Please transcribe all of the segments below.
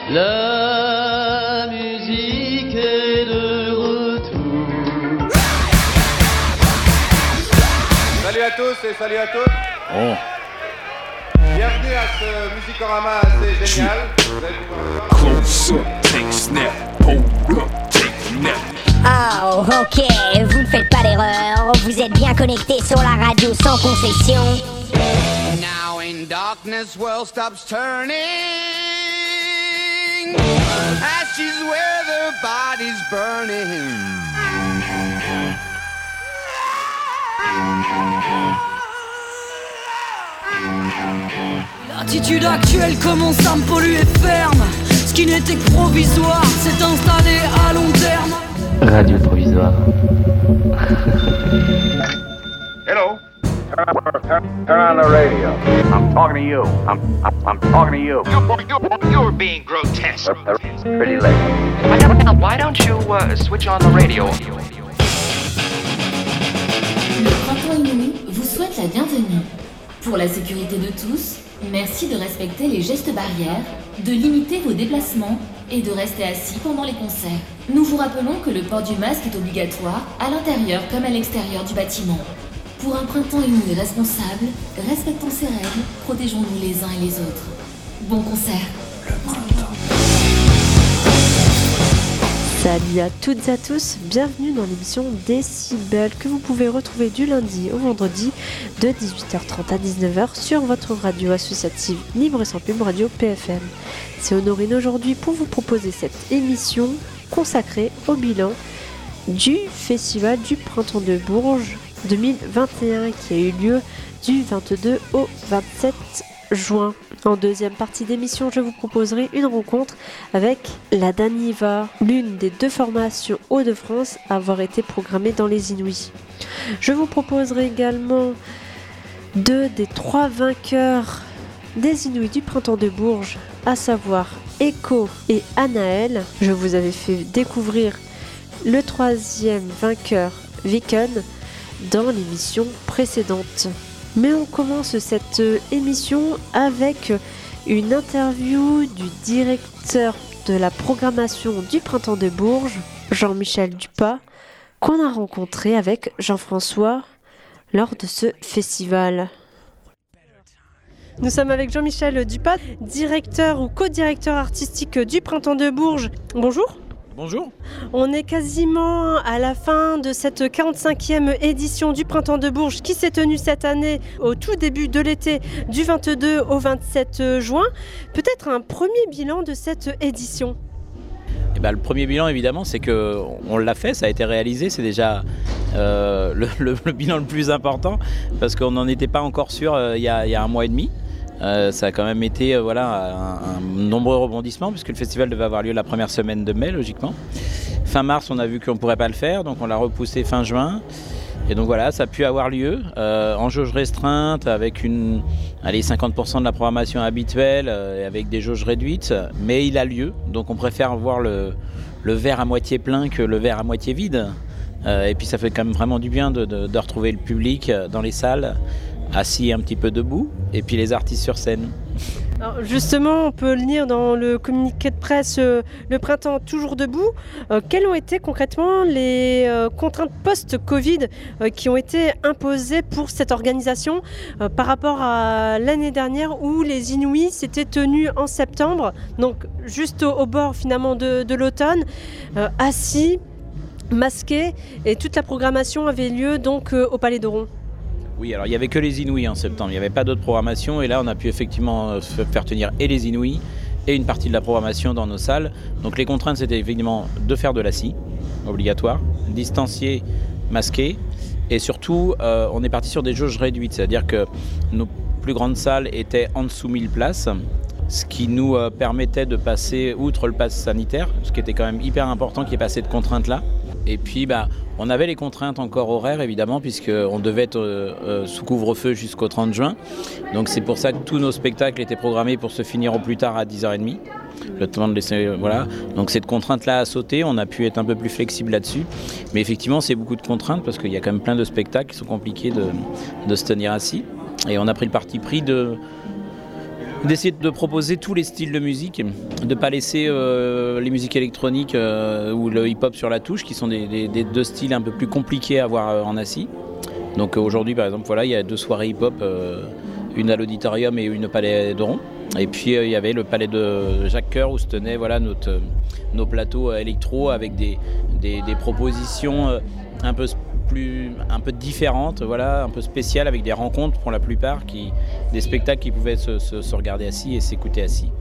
La musique est de retour. Salut à tous et salut à toutes. Oh. Bienvenue à ce Musicorama assez génial. Vous allez pouvoir voir. Close up, take snap, hold up, take nap. Oh, ok, vous ne faites pas d'erreur. Vous êtes bien connectés sur la radio sans concession. Now in darkness, world stops turning. Ashes where the body's burning. L'attitude actuelle commence à me polluer ferme. Ce qui n'était que provisoire s'est installé à long terme. Radio provisoire. Hello. Turn on the radio. I'm talking to you. I'm talking to you. You're being grotesque. Pretty late. Why don't you switch on the radio? Le Printemps Inouï vous souhaite la bienvenue. Pour la sécurité de tous, merci de respecter les gestes barrières, de limiter vos déplacements et de rester assis pendant les concerts. Nous vous rappelons que le port du masque est obligatoire à l'intérieur comme à l'extérieur du bâtiment. Pour un printemps inouï responsable, respectons ces règles, protégeons-nous les uns et les autres. Bon concert. Salut à toutes et à tous, bienvenue dans l'émission Décibel que vous pouvez retrouver du lundi au vendredi de 18h30 à 19h sur votre radio associative libre et sans pub Radio PFM. C'est Honorine aujourd'hui pour vous proposer cette émission consacrée au bilan du Festival du Printemps de Bourges 2021 qui a eu lieu du 22 au 27 juin. En deuxième partie d'émission, je vous proposerai une rencontre avec la Daniva, l'une des deux formations Hauts-de-France à avoir été programmée dans les Inouïs. Je vous proposerai également deux des trois vainqueurs des Inouïs du Printemps de Bourges, à savoir Echo et Anaël. Je vous avais fait découvrir le troisième vainqueur, Viken, dans l'émission précédente. Mais on commence cette émission avec une interview du directeur de la programmation du Printemps de Bourges, Jean-Michel Dupas, qu'on a rencontré avec Jean-François lors de ce festival. Nous sommes avec Jean-Michel Dupas, directeur ou co-directeur artistique du Printemps de Bourges. Bonjour. Bonjour. On est quasiment à la fin de cette 45e édition du Printemps de Bourges qui s'est tenue cette année au tout début de l'été du 22 au 27 juin. Peut-être un premier bilan de cette édition. Le premier bilan évidemment c'est qu'on l'a fait, ça a été réalisé, c'est déjà le bilan le plus important parce qu'on n'en était pas encore sûr il y a un mois et demi. Ça a quand même été un nombreux rebondissements puisque le festival devait avoir lieu la première semaine de mai logiquement. Fin mars on a vu qu'on ne pourrait pas le faire donc on l'a repoussé fin juin et donc voilà ça a pu avoir lieu en jauge restreinte avec 50% de la programmation habituelle et avec des jauges réduites mais il a lieu donc on préfère voir le verre à moitié plein que le verre à moitié vide et puis ça fait quand même vraiment du bien de retrouver le public dans les salles assis un petit peu debout, et puis les artistes sur scène. Alors justement, on peut le lire dans le communiqué de presse Le Printemps toujours debout. Quelles ont été concrètement les contraintes post-Covid qui ont été imposées pour cette organisation par rapport à l'année dernière où les Inouïs s'étaient tenus en septembre, donc juste au bord finalement de l'automne, assis, masqués, et toute la programmation avait lieu donc au Palais d'Oron. Oui, alors il n'y avait que les Inouïs en septembre, il n'y avait pas d'autres programmations et là on a pu effectivement faire tenir et les Inouïs et une partie de la programmation dans nos salles. Donc les contraintes c'était effectivement de faire de l'assis, obligatoire, distancié, masqué et surtout on est parti sur des jauges réduites, c'est-à-dire que nos plus grandes salles étaient en dessous 1000 places, ce qui nous permettait de passer outre le pass sanitaire, ce qui était quand même hyper important qu'il y ait pas cette contrainte-là. Et puis on avait les contraintes encore horaires évidemment puisqu'on devait être sous couvre-feu jusqu'au 30 juin. Donc c'est pour ça que tous nos spectacles étaient programmés pour se finir au plus tard à 10h30. Le temps de laisser, voilà. Donc cette contrainte-là a sauté, on a pu être un peu plus flexible là-dessus. Mais effectivement c'est beaucoup de contraintes parce qu'il y a quand même plein de spectacles qui sont compliqués de se tenir assis. Et on a pris le parti pris de D'essayer de proposer tous les styles de musique, de ne pas laisser les musiques électroniques ou le hip-hop sur la touche, qui sont des deux styles un peu plus compliqués à avoir en assis. Donc aujourd'hui, par exemple, voilà, il y a 2 soirées hip-hop, une à l'auditorium et une au Palais de Rond. Et puis il y avait le Palais de Jacques Coeur où se tenaient nos plateaux électro avec des propositions un peu différentes, voilà, un peu spéciales, avec des rencontres pour la plupart, des spectacles qui pouvaient se regarder assis et s'écouter assis.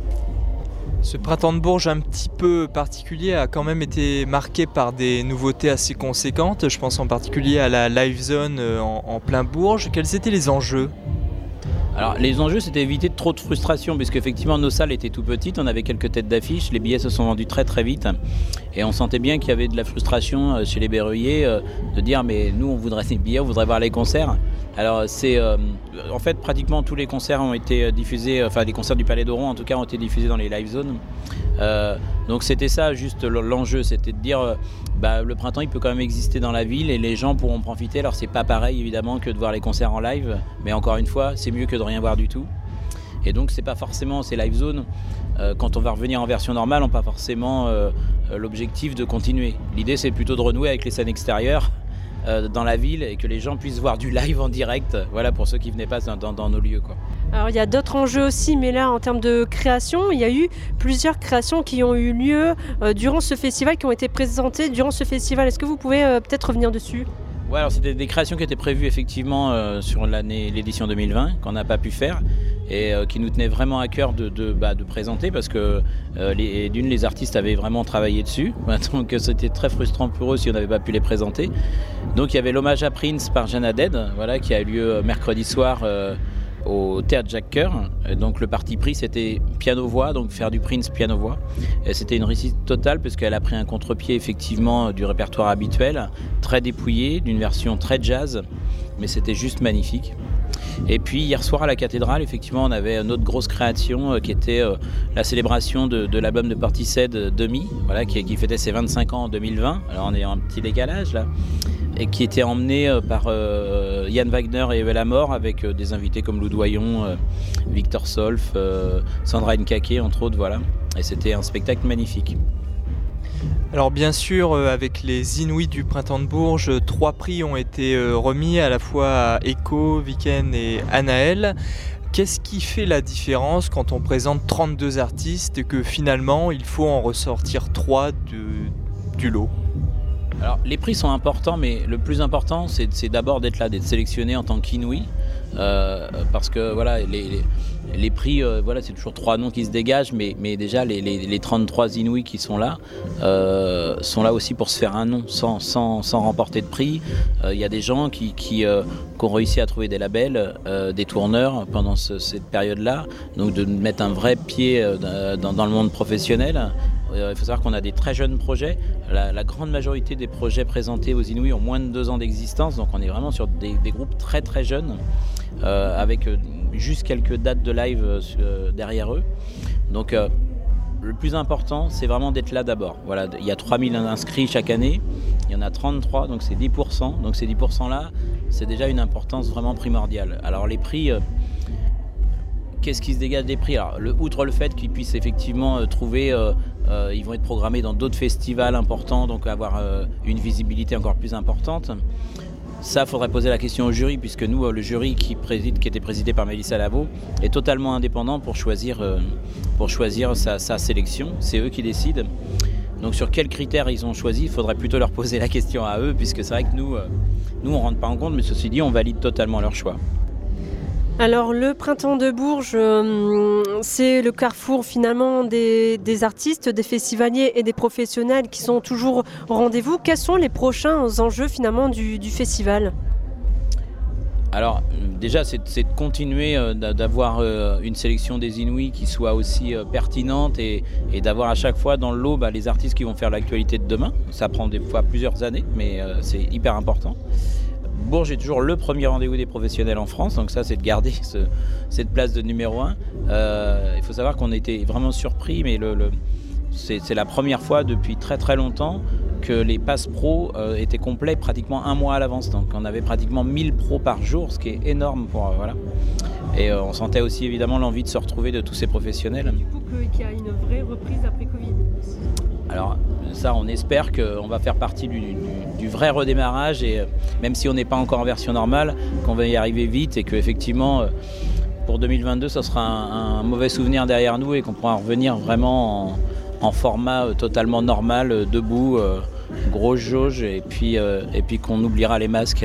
Ce printemps de Bourges un petit peu particulier a quand même été marqué par des nouveautés assez conséquentes. Je pense en particulier à la Live Zone en plein Bourges. Quels étaient les enjeux ? Alors les enjeux, c'était éviter trop de frustration, puisque effectivement nos salles étaient tout petites, on avait quelques têtes d'affiche, les billets se sont vendus très très vite et on sentait bien qu'il y avait de la frustration chez les berruyers de dire mais nous on voudrait des billets, on voudrait voir les concerts. Alors en fait pratiquement tous les concerts ont été diffusés, enfin les concerts du Palais de Rond en tout cas ont été diffusés dans les live zones. Donc c'était ça juste l'enjeu, c'était de dire le printemps il peut quand même exister dans la ville et les gens pourront profiter. Alors c'est pas pareil évidemment que de voir les concerts en live, mais encore une fois c'est mieux que de rien voir du tout. Et donc c'est pas forcément ces live zones, quand on va revenir en version normale, on n'a pas forcément l'objectif de continuer. L'idée c'est plutôt de renouer avec les scènes extérieures dans la ville et que les gens puissent voir du live en direct, voilà, pour ceux qui venaient pas dans nos lieux, quoi. Alors il y a d'autres enjeux aussi, mais là en termes de création, il y a eu plusieurs créations qui ont eu lieu durant ce festival, qui ont été présentées durant ce festival. Est-ce que vous pouvez peut-être revenir dessus ? Ouais, alors c'était des créations qui étaient prévues effectivement sur l'édition 2020 qu'on n'a pas pu faire et qui nous tenait vraiment à cœur de présenter parce que les artistes avaient vraiment travaillé dessus, donc c'était très frustrant pour eux si on n'avait pas pu les présenter. Donc il y avait l'hommage à Prince par Jeanne Haddad, voilà, qui a eu lieu mercredi soir au Théâtre Jacques Coeur. Donc le parti pris c'était piano-voix, donc faire du Prince piano-voix. Et c'était une réussite totale parce qu'elle a pris un contre-pied effectivement du répertoire habituel, très dépouillé, d'une version très jazz, mais c'était juste magnifique. Et puis hier soir à la cathédrale, effectivement, on avait une autre grosse création qui était la célébration de l'album de Portishead Demi, voilà, qui fêtait ses 25 ans en 2020. Alors on est en petit décalage là. Et qui était emmené par Yann Wagner et Evel Amor avec des invités comme Lou Doyon, Victor Solf, Sandra Nkake entre autres, voilà. Et c'était un spectacle magnifique. Alors bien sûr, avec les Inouïs du Printemps de Bourges, 3 prix ont été remis à la fois à Echo, Viken et Anaël. Qu'est-ce qui fait la différence quand on présente 32 artistes et que finalement il faut en ressortir 3 du lot ? Alors les prix sont importants, mais le plus important c'est d'abord d'être là, d'être sélectionné en tant qu'Inouï, parce que voilà, les prix, voilà, c'est toujours 3 noms qui se dégagent, mais déjà les 33 Inouïs qui sont là aussi pour se faire un nom sans remporter de prix. Il y a des gens qui ont réussi à trouver des labels, des tourneurs pendant cette période-là, donc de mettre un vrai pied dans le monde professionnel. Il faut savoir qu'on a des très jeunes projets. La grande majorité des projets présentés aux Inouïs ont moins de 2 ans d'existence, donc on est vraiment sur des groupes très très jeunes, avec juste quelques dates de live derrière eux. Donc le plus important, c'est vraiment d'être là d'abord. Voilà, il y a 3000 inscrits chaque année, il y en a 33, donc c'est 10%. Donc ces 10%-là, c'est déjà une importance vraiment primordiale. Alors les prix... Qu'est-ce qui se dégage des prix ? Alors, outre le fait qu'ils puissent effectivement trouver, ils vont être programmés dans d'autres festivals importants, donc avoir une visibilité encore plus importante. Ça, il faudrait poser la question au jury, puisque nous, le jury qui était présidé par Mélissa Lavo, est totalement indépendant pour choisir sa sélection. C'est eux qui décident. Donc sur quels critères ils ont choisi, il faudrait plutôt leur poser la question à eux, puisque c'est vrai que nous on ne rentre pas en compte, mais ceci dit, on valide totalement leur choix. Alors le Printemps de Bourges, c'est le carrefour finalement des artistes, des festivaliers et des professionnels qui sont toujours au rendez-vous. Quels sont les prochains enjeux finalement du festival ? Alors déjà c'est de continuer d'avoir une sélection des Inouïs qui soit aussi pertinente et d'avoir à chaque fois dans le lot les artistes qui vont faire l'actualité de demain. Ça prend des fois plusieurs années, mais c'est hyper important. Bourges est toujours le premier rendez-vous des professionnels en France, donc ça c'est de garder cette place de numéro 1. Il faut savoir qu'on a été vraiment surpris, mais c'est la première fois depuis très très longtemps que les passes pro étaient complets pratiquement un mois à l'avance. Donc on avait pratiquement 1000 pros par jour, ce qui est énorme pour voilà. Et on sentait aussi évidemment l'envie de se retrouver de tous ces professionnels. Du coup, qu'il y a une vraie reprise après Covid. Alors ça, on espère qu'on va faire partie du vrai redémarrage, et même si on n'est pas encore en version normale, qu'on va y arriver vite et qu'effectivement pour 2022, ça sera un mauvais souvenir derrière nous et qu'on pourra revenir vraiment en format totalement normal, debout, grosse jauge, et puis qu'on oubliera les masques.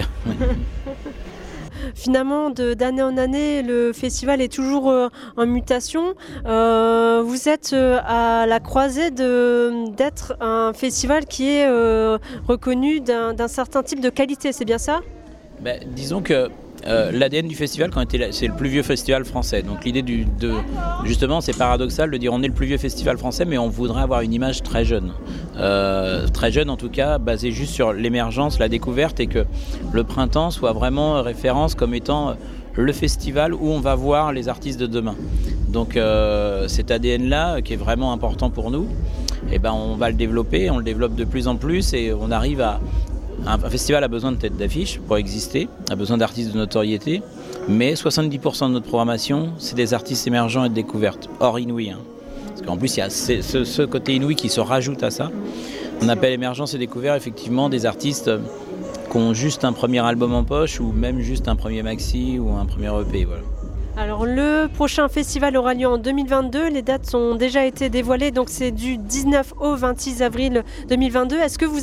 Finalement, d'année en année, le festival est toujours en mutation. Vous êtes à la croisée d'être un festival qui est reconnu d'un certain type de qualité, c'est bien ça ? Disons que l'ADN du festival, c'est le plus vieux festival français. Donc l'idée justement, c'est paradoxal de dire on est le plus vieux festival français, mais on voudrait avoir une image très jeune. Très jeune en tout cas, basée juste sur l'émergence, la découverte, et que le printemps soit vraiment référence comme étant le festival où on va voir les artistes de demain. Donc cet ADN-là, qui est vraiment important pour nous, on va le développer, on le développe de plus en plus, et on arrive à... Un festival a besoin de tête d'affiche pour exister, a besoin d'artistes de notoriété, mais 70% de notre programmation, c'est des artistes émergents et de découverte, hors Inouï. Parce qu'en plus, il y a ce côté Inouï qui se rajoute à ça. On appelle émergence et découverte effectivement des artistes qui ont juste un premier album en poche, ou même juste un premier maxi ou un premier EP. Voilà. Alors le prochain festival aura lieu en 2022, les dates ont déjà été dévoilées, donc c'est du 19 au 26 avril 2022. Est-ce que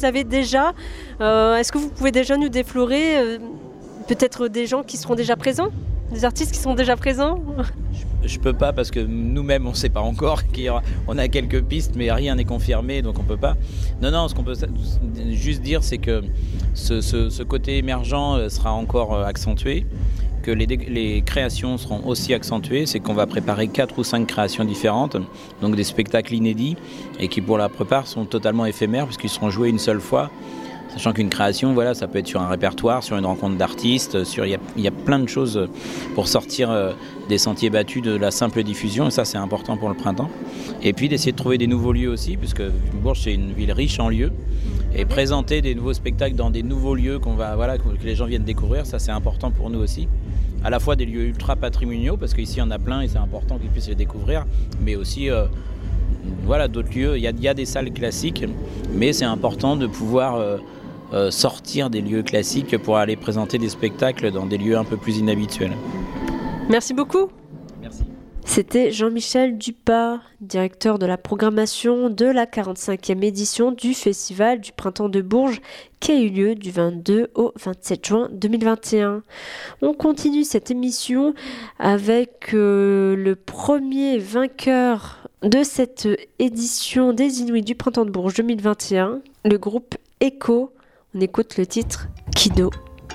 vous pouvez déjà nous déflorer peut-être des gens qui seront déjà présents, des artistes qui sont déjà présents ? Je peux pas, parce que nous-mêmes on ne sait pas encore. On a quelques pistes mais rien n'est confirmé, donc on peut pas. Non, ce qu'on peut juste dire, c'est que ce côté émergent sera encore accentué, que les créations seront aussi accentuées. C'est qu'on va préparer 4 ou 5 créations différentes, donc des spectacles inédits, et qui pour la plupart sont totalement éphémères puisqu'ils seront joués une seule fois. Sachant qu'une création, voilà, ça peut être sur un répertoire, sur une rencontre d'artistes, il y a plein de choses pour sortir des sentiers battus de la simple diffusion, et ça c'est important pour le printemps. Et puis d'essayer de trouver des nouveaux lieux aussi, puisque Bourges c'est une ville riche en lieux, et présenter des nouveaux spectacles dans des nouveaux lieux que les gens viennent découvrir, ça c'est important pour nous aussi. À la fois des lieux ultra patrimoniaux, parce qu'ici il y en a plein et c'est important qu'ils puissent les découvrir, mais aussi d'autres lieux. Il y a des salles classiques, mais c'est important de pouvoir sortir des lieux classiques pour aller présenter des spectacles dans des lieux un peu plus inhabituels. Merci beaucoup. Merci. C'était Jean-Michel Dupas, directeur de la programmation de la 45e édition du Festival du Printemps de Bourges, qui a eu lieu du 22 au 27 juin 2021. On continue cette émission avec le premier vainqueur de cette édition des Inouïs du Printemps de Bourges 2021, le groupe Echo. On écoute le titre Kido.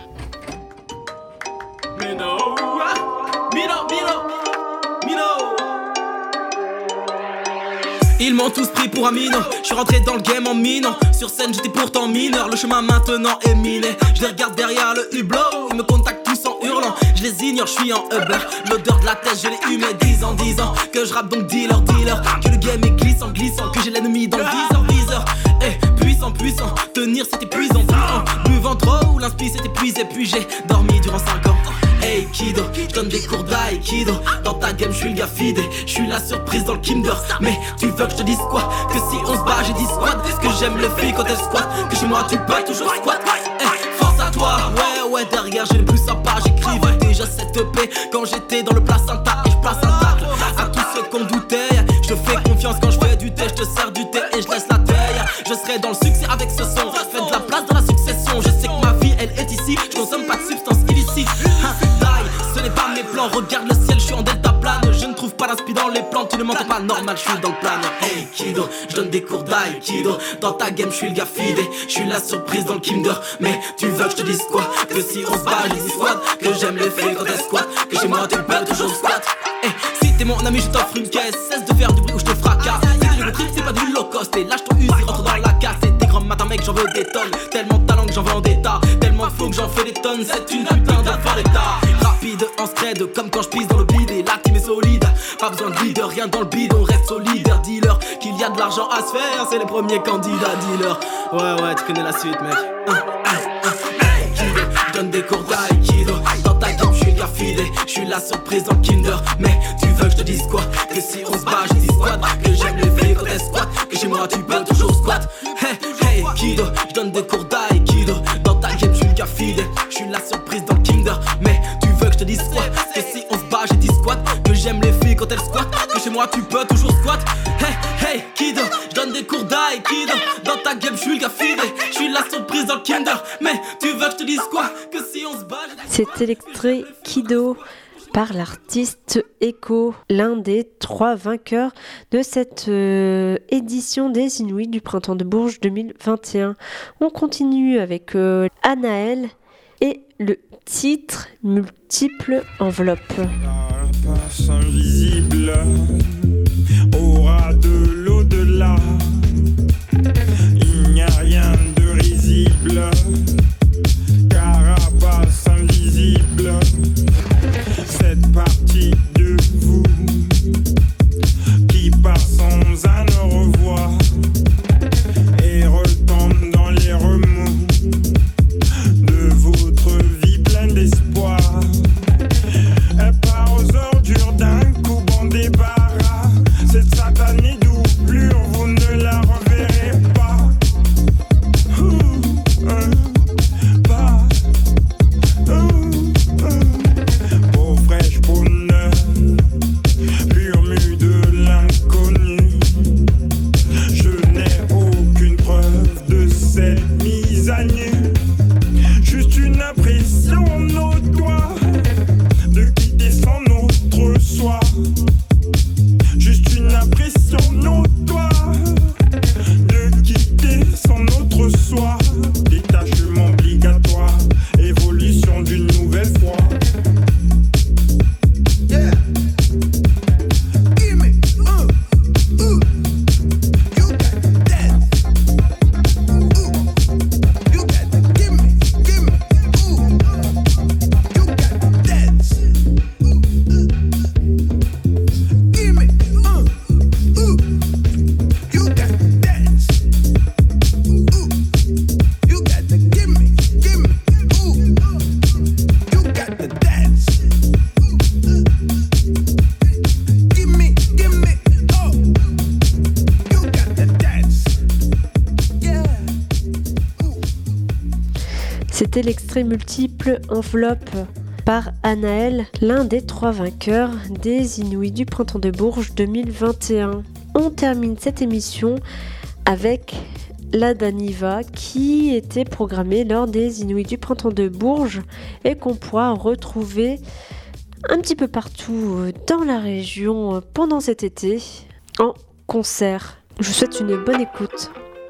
Ils m'ont tous pris pour un minot. Je suis rentré dans le game en minant. Sur scène j'étais pourtant mineur. Le chemin maintenant est miné. Je les regarde derrière le hublot. Ils me contactent tous en hurlant. Je les ignore, je suis en Uber. L'odeur de la tête je l'ai eu mais 10 ans que je rappe donc dealer. Que le game est glissant. Que j'ai l'ennemi dans le viseur. Puissant, tenir c'est épuisant. Buvant trop ou l'inspi s'est épuisé. Puis j'ai dormi durant 5 ans. Hey Kido, j'donne des cours d'aïkido. Dans ta game j'suis le gars fidé. J'suis la surprise dans le Kinder. Mais tu veux que je te dise quoi? Que si on se bat j'ai dit squat. Que j'aime les filles quand elles squattent. Que chez moi tu peux toujours squat. Force à toi, ouais derrière j'ai le plus sympa. J'écrivais déjà cette EP quand j'étais dans le placenta. Et j'place un tacle à tous ceux qu'on doutait. Je fais confiance quand je fais du thé. Je te sers du thé et je laisse la taille. Je serai dans le succès avec ce son. Fais de la place dans la succession. Je sais que ma vie elle est ici. Je consomme pas de substances illicites. Ce n'est pas mes plans, regarde le ciel, je suis en delta plane. Je ne trouve pas d'inspi dans les plans, tu ne m'entends pas normal, je suis dans le plane. Hey Kido, je donne des cours d'aïkido. Dans ta game, je suis le gars fidé. Je suis la surprise dans le Kinder. Mais tu veux que je te dise quoi? Que si on se bat, j'ai dit squat. Que j'aime les filles quand elles squattent. Que chez moi tu peux toujours squat. Hey, si t'es mon ami, je t'offre une caisse. Cesse de faire du bruit ou je te fracasse. C'est du trip, c'est pas du low cost. Et lâche ton us, rentre dans la casse. C'est des grands matins, mec, j'en veux des tonnes. Tellement de talent que j'en veux en d'état. Tellement de faux que j'en fais des tonnes. C'est une putain d'affaire d'état. Rapide en scred, dead comme quand je pisse dans le bidé. La team est solide, pas besoin de leader, rien dans le bide, on reste solidaire. Dealer, qu'il y a de l'argent à se faire, c'est les premiers candidats dealer. Ouais, tu connais la suite mec. Hey, Kido, donne des cours d'aïkido. Dans ta game, je suis le gars fidèle, je suis la surprise dans le Kinder. Mais tu veux que je te dise quoi? Que si on se bat, je dis squat. Que j'aime les filles quand elles squattent. Que chez moi tu peux toujours squat. Hey, Kido, je donne des cours d'aïkido. Dans ta game, je suis le gars fidèle, je suis la surprise dans le Kinder. Mais tu veux que je te dise quoi? Que si on se bat, j'ai dit squat. Que j'aime les filles quand elles squattent. Que chez moi tu peux toujours squat. Hey, Kido, je donne des cours d'aïkido. Dans ta game, je suis le gars fidèle, je suis la surprise dans le Kinder. Mais tu veux que je te dise quoi? Que si on se bat. C'était l'extrait Kido par l'artiste Echo, l'un des 3 vainqueurs de cette édition des Inouïs du Printemps de Bourges 2021. On continue avec Anaël et le titre Multiple Enveloppe. La face invisible aura de l'au-delà. Il n'y a rien de risible. Carapace invisible. Cette partie de vous qui part sans un au revoir et retombe dans les remous de votre vie pleine d'espoir. Elle part aux ordures d'un coup bon débarras. Cette satanée doublure, vous ne la reverrez pas. Peau fraîche, peau neuve, pur mu de l'inconnu. Je n'ai aucune preuve de cette mise à nu. Juste une impression nos doigts de quitter sans notre soi. Juste une impression nos doigts de quitter sans notre soi. Détachement obligatoire, évolution d'une nouvelle foi. Yeah. Give me, you got that. You got that. Give me, you got that. Give me, you got that. You got to give me, you got the dance. Give me, oh, you got the dance. Yeah. C'était l'extrait Multiple Enveloppe par Anaël, l'un des 3 vainqueurs des Inouïs du Printemps de Bourges 2021. On termine cette émission avec la Daniva qui était programmée lors des Inouïs du Printemps de Bourges et qu'on pourra retrouver un petit peu partout dans la région pendant cet été en concert. Je vous souhaite une bonne écoute.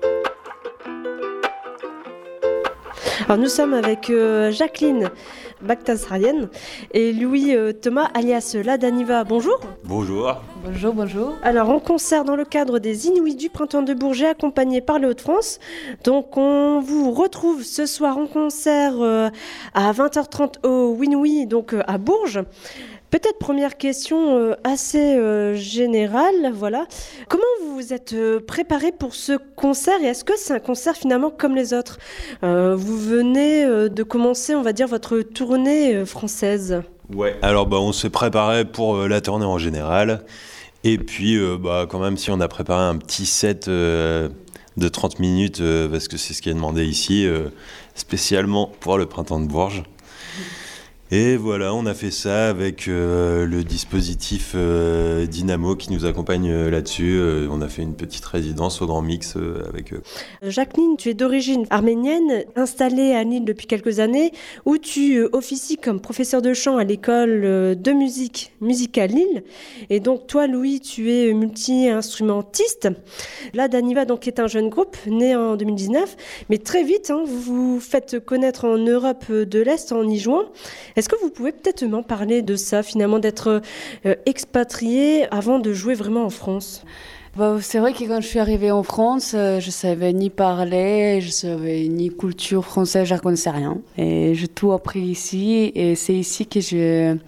Alors nous sommes avec Jacqueline Bakhtassarian et Louis Thomas alias La Daniva. Bonjour. Bonjour. Bonjour. Alors en concert dans le cadre des Inouïs du Printemps de Bourges accompagné par les Hauts-de-France. Donc on vous retrouve ce soir en concert à 20h30 au Winoui, donc à Bourges. Peut-être première question assez générale, voilà. Comment vous vous êtes préparé pour ce concert et est-ce que c'est un concert finalement comme les autres ? Vous venez de commencer, on va dire, votre tournée française. Ouais, alors on s'est préparé pour la tournée en général. Et puis, quand même, si on a préparé un petit set de 30 minutes, parce que c'est ce qui est demandé ici, spécialement pour le Printemps de Bourges. Et voilà, on a fait ça avec le dispositif Dynamo qui nous accompagne là-dessus. On a fait une petite résidence au Grand Mix avec eux. Jacqueline, tu es d'origine arménienne, installée à Lille depuis quelques années, où tu officies comme professeur de chant à l'école de musique à Lille. Et donc toi, Louis, tu es multi-instrumentiste. La Daniva donc, est un jeune groupe né en 2019, mais très vite, vous vous faites connaître en Europe de l'Est en y jouant. Est-ce que vous pouvez peut-être m'en parler de ça, finalement, d'être expatrié avant de jouer vraiment en France ? C'est vrai que quand je suis arrivée en France, je savais ni parler, je savais ni culture française, je ne connaissais rien. Et j'ai tout appris ici et c'est ici que j'ai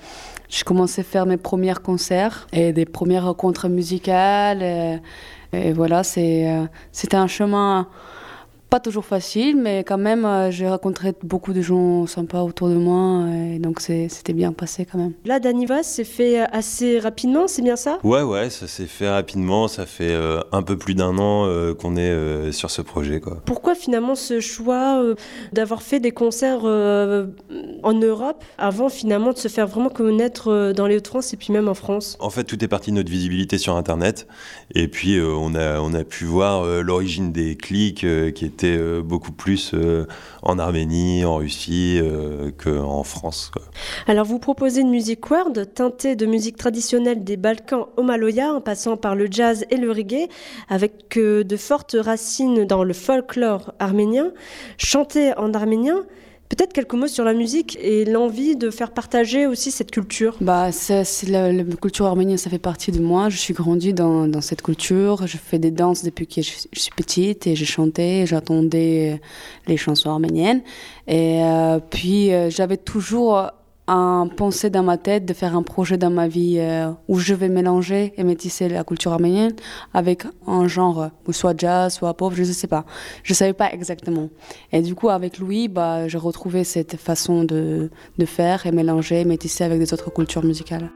j'ai commencé à faire mes premiers concerts et des premières rencontres musicales. Et voilà, c'était un chemin pas toujours facile, mais quand même, j'ai rencontré beaucoup de gens sympas autour de moi, et donc c'était bien passé quand même. Là, Danivas s'est fait assez rapidement, c'est bien ça ? Ouais, ça s'est fait rapidement, ça fait un peu plus d'un an qu'on est sur ce projet, quoi. Pourquoi finalement ce choix d'avoir fait des concerts en Europe avant finalement de se faire vraiment connaître dans les Hauts-de-France et puis même en France ? En fait, tout est parti de notre visibilité sur Internet, et puis on a pu voir l'origine des clics qui était beaucoup plus en Arménie, en Russie qu'en France, quoi. Alors vous proposez une musique world teintée de musique traditionnelle des Balkans au Maloya en passant par le jazz et le reggae avec de fortes racines dans le folklore arménien, chanté en arménien. Peut-être quelques mots sur la musique et l'envie de faire partager aussi cette culture. La culture arménienne, ça fait partie de moi. Je suis grandie dans cette culture. Je fais des danses depuis que je suis petite et je chantais, j'attendais les chansons arméniennes. Et puis j'avais toujours un pensée dans ma tête de faire un projet dans ma vie où je vais mélanger et métisser la culture arménienne avec un genre, soit jazz, soit pop, je ne sais pas. Je ne savais pas exactement. Et du coup, avec Louis, j'ai retrouvé cette façon de faire et mélanger, métisser avec des autres cultures musicales.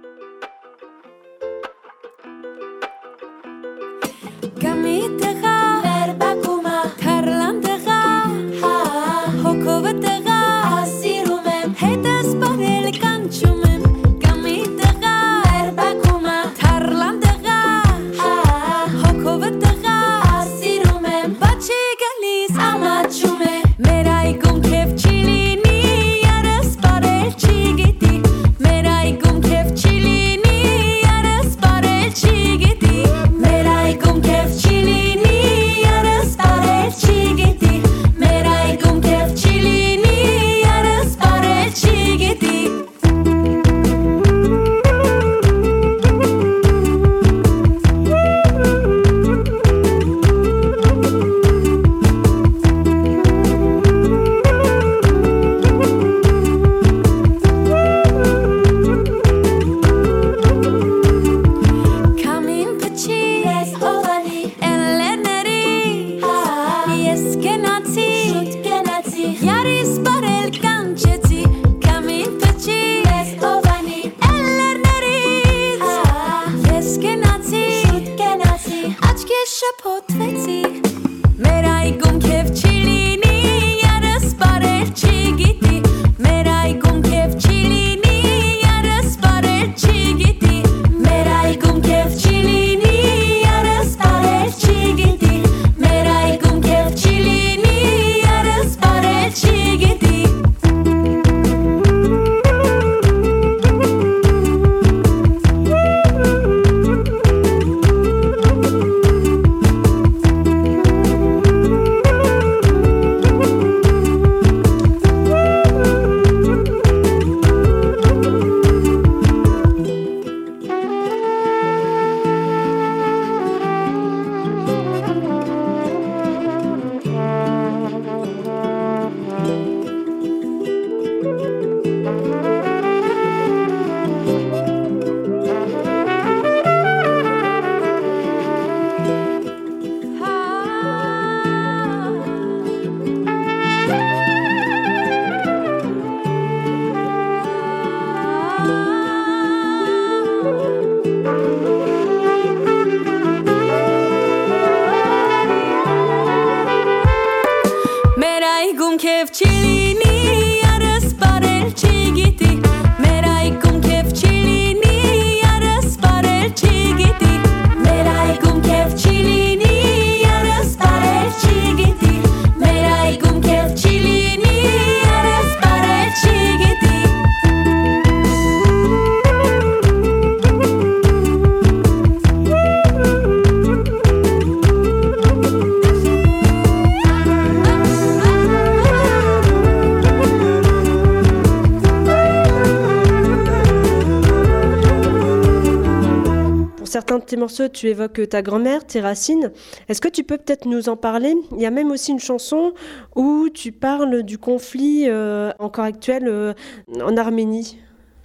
certains de tes morceaux, tu évoques ta grand-mère, tes racines. Est-ce que tu peux peut-être nous en parler ? Il y a même aussi une chanson où tu parles du conflit encore actuel en Arménie.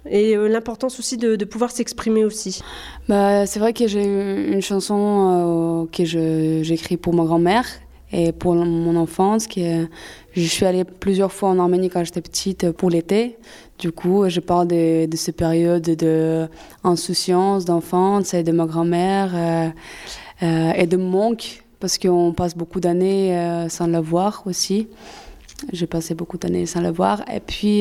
et l'importance aussi de pouvoir s'exprimer aussi. C'est vrai que j'ai une chanson que j'écris pour ma grand-mère et pour mon enfance. Je suis allée plusieurs fois en Arménie quand j'étais petite pour l'été. Du coup, je parle de ces périodes d'insouciance, d'enfance et de ma grand-mère et de manque, parce qu'on passe beaucoup d'années sans la voir aussi. J'ai passé beaucoup d'années sans la voir. Et puis,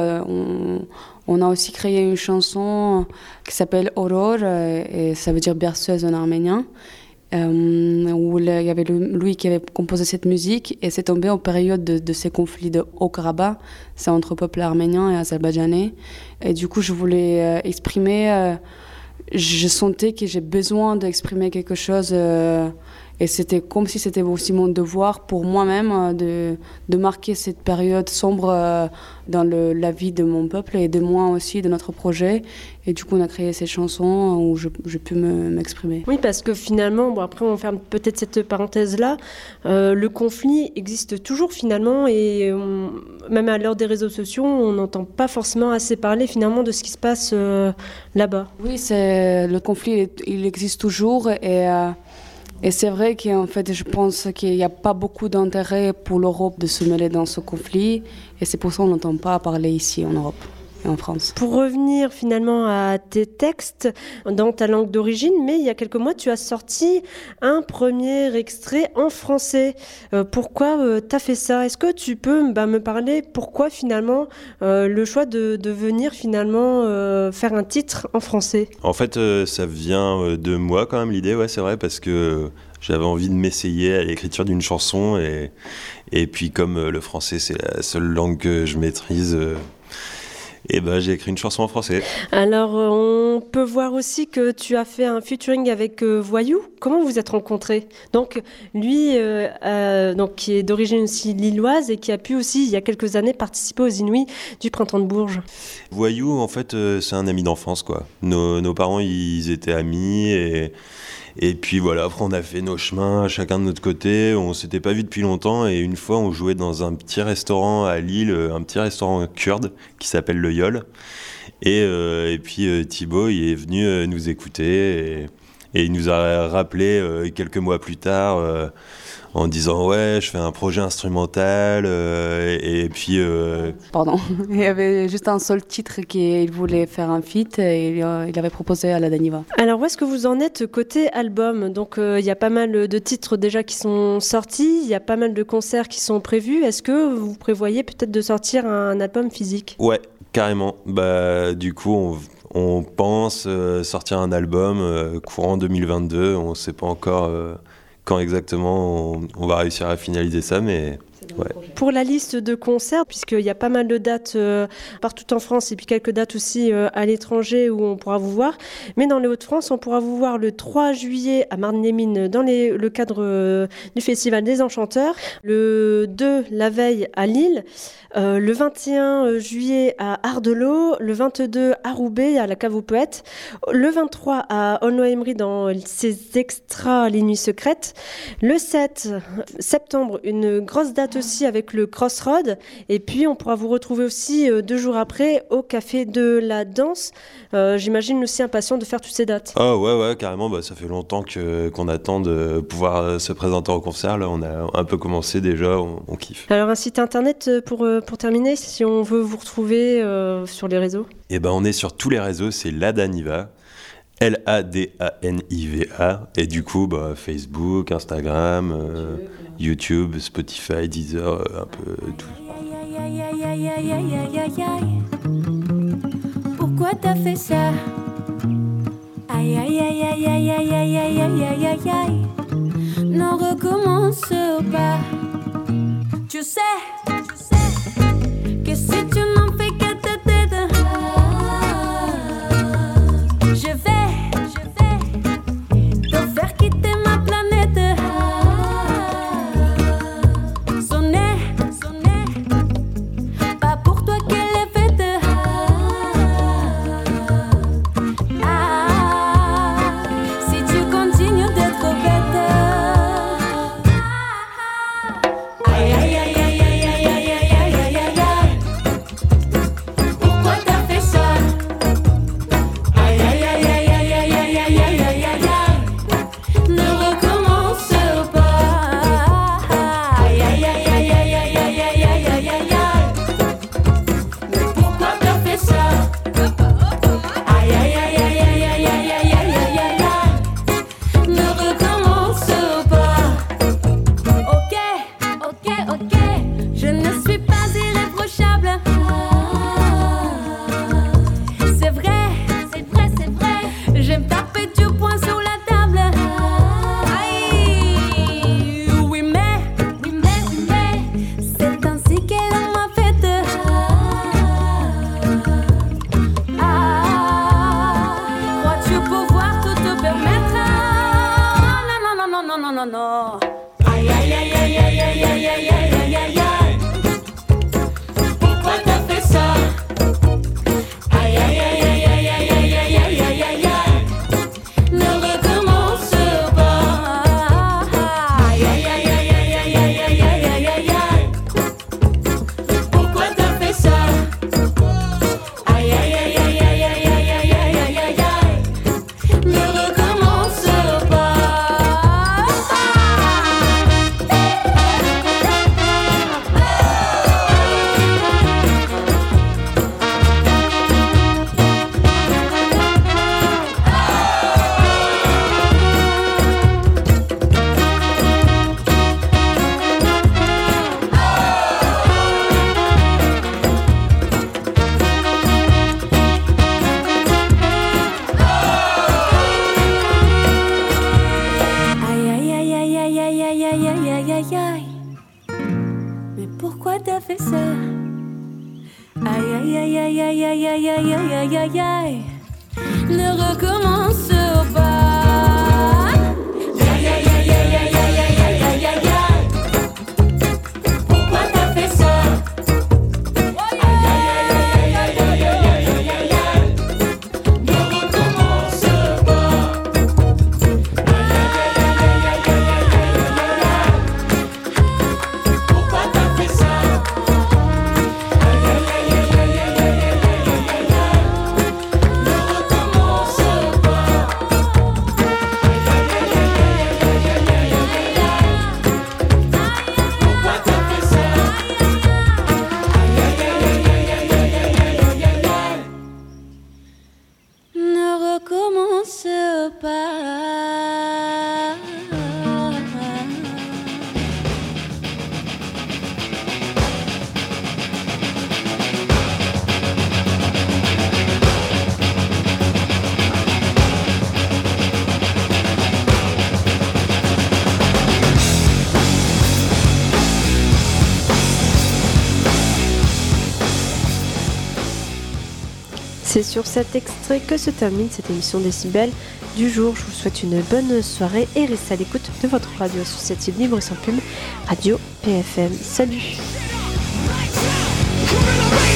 on a aussi créé une chanson qui s'appelle Aurore, et ça veut dire berceuse en arménien, où il y avait lui qui avait composé cette musique, et c'est tombé en période de ces conflits de Haut-Karabakh. C'est entre peuple arménien et azerbaïdjanais. Et du coup, je voulais exprimer... je sentais que j'ai besoin d'exprimer quelque chose... Et c'était comme si c'était aussi mon devoir pour moi-même de marquer cette période sombre dans la vie de mon peuple et de moi aussi, de notre projet. Et du coup, on a créé cette chanson où j'ai pu m'exprimer. Oui, parce que finalement, après on ferme peut-être cette parenthèse-là, le conflit existe toujours finalement, et même à l'heure des réseaux sociaux, on n'entend pas forcément assez parler finalement de ce qui se passe là-bas. Oui, le conflit, il existe toujours, et c'est vrai qu'en fait, je pense qu'il n'y a pas beaucoup d'intérêt pour l'Europe de se mêler dans ce conflit. Et c'est pour ça qu'on n'entend pas parler ici en Europe et en France. Pour revenir finalement à tes textes dans ta langue d'origine, mais il y a quelques mois, tu as sorti un premier extrait en français. Pourquoi tu as fait ça ? Est-ce que tu peux me parler pourquoi finalement le choix de venir finalement faire un titre en français ? En fait, ça vient de moi quand même l'idée, ouais, c'est vrai, parce que j'avais envie de m'essayer à l'écriture d'une chanson, et puis comme le français c'est la seule langue que je maîtrise, et j'ai écrit une chanson en français. Alors, on peut voir aussi que tu as fait un featuring avec Voyou. Comment vous êtes rencontrés ? Donc, lui, qui est d'origine aussi lilloise et qui a pu aussi, il y a quelques années, participer aux Inouïs du Printemps de Bourges. Voyou, en fait, c'est un ami d'enfance, quoi. Nos parents, ils étaient amis, et puis voilà, après on a fait nos chemins, chacun de notre côté, on s'était pas vu depuis longtemps, et une fois on jouait dans un petit restaurant à Lille, un petit restaurant kurde qui s'appelle Le Yol, et puis Thibaut il est venu nous écouter, et il nous a rappelé quelques mois plus tard en disant ouais, je fais un projet instrumental, et puis Pardon, il y avait juste un seul titre qu'il voulait faire un feat, et il avait proposé à la Daniva. Alors où est-ce que vous en êtes côté album ? Donc il y a pas mal de titres déjà qui sont sortis, il y a pas mal de concerts qui sont prévus. Est-ce que vous prévoyez peut-être de sortir un album physique ? Ouais, carrément. Du coup on pense sortir un album courant 2022, on sait pas encore quand exactement on va réussir à finaliser ça, mais ouais. Pour la liste de concerts, puisqu'il y a pas mal de dates partout en France et puis quelques dates aussi à l'étranger où on pourra vous voir, mais dans les Hauts-de-France, on pourra vous voir le 3 juillet à Marne-les-Mines dans le cadre du Festival des Enchanteurs, le 2 la veille à Lille, le 21 juillet à Ardelot, le 22 à Roubaix à la Cave aux Poètes, le 23 à Aulnoy-Emery dans ses extras Les Nuits Secrètes, le 7 septembre une grosse date aussi avec le Crossroad, et puis on pourra vous retrouver aussi 2 jours après au Café de la Danse. J'imagine aussi impatient de faire toutes ces dates. Ah ouais, carrément, ça fait longtemps qu'on attend de pouvoir se présenter en concert. Là on a un peu commencé déjà, on kiffe. Alors un site internet pour terminer, si on veut vous retrouver sur les réseaux ? On est sur tous les réseaux, c'est La Daniva, Ladaniva, et du coup Facebook, Instagram, YouTube, Spotify, Deezer, un peu tout. Pourquoi t'as fait ça? Aïe aïe aïe aïe aïe aïe aïe aïe aïe aïe aïe aïe. Ne recommence pas. Tu sais que si tu n'en fais qu'à ta tête, je vais te faire quitter ma planète. Sonner, pas pour toi qu'elle est faite. Si tu continues d'être bête. Aïe aïe aïe aïe aïe aïe. non, non, non. Aïe, aïe, aïe, aïe, aïe, aïe, aïe, aïe, aïe, aïe, aïe. Pourquoi t'as fait ça? Aïe, aïe, aïe, aïe, aïe, aïe, aïe, aïe, aïe, aïe, aïe, aïe. Ne recommence pas. Aïe, aïe, aïe, aïe, aïe, aïe, aïe, aïe, aïe, aïe, aïe. Pourquoi t'as fait ça? Aïe, aïe, aïe, aïe, aïe, aïe, aïe, aïe, aïe, aïe, aïe. Ne recommence pas. Aïe, aïe, aïe, aïe, aïe, aïe, aïe, aïe, aïe, aïe, aïe, aïe. Mais pourquoi t'as fait ça? Aïe, aïe, aïe, aïe, aïe, aïe, aïe, aïe, aïe, aïe, aïe, aïe. Ne recommence pas. Aïe, aïe, aïe, aïe, aïe, aïe, aïe, aïe, aïe, aïe, aïe. Pourquoi t'as fait ça? Aïe, aïe, aïe, aïe, aïe, aïe, aïe, aïe, aïe, aïe. Ne recommence pas. Pourquoi t'as fait ça? Aïe, aïe, aïe, aïe, aïe, aïe, aïe, aïe, aïe, aïe. Ne recommence pas. Aïe, aïe, aïe, aïe, aïe, aïe, aïe, aïe, aïe. Pourquoi t'as fait ça? Aïe, aïe, aïe, aïe, aïe, aïe, aïe, aïe, aïe, aïe. Ne recommence pas. C'est sur cet extrait que se termine cette émission Décibel du jour. Je vous souhaite une bonne soirée et restez à l'écoute de votre radio associative libre et sans pub, Radio PFM. Salut! Coming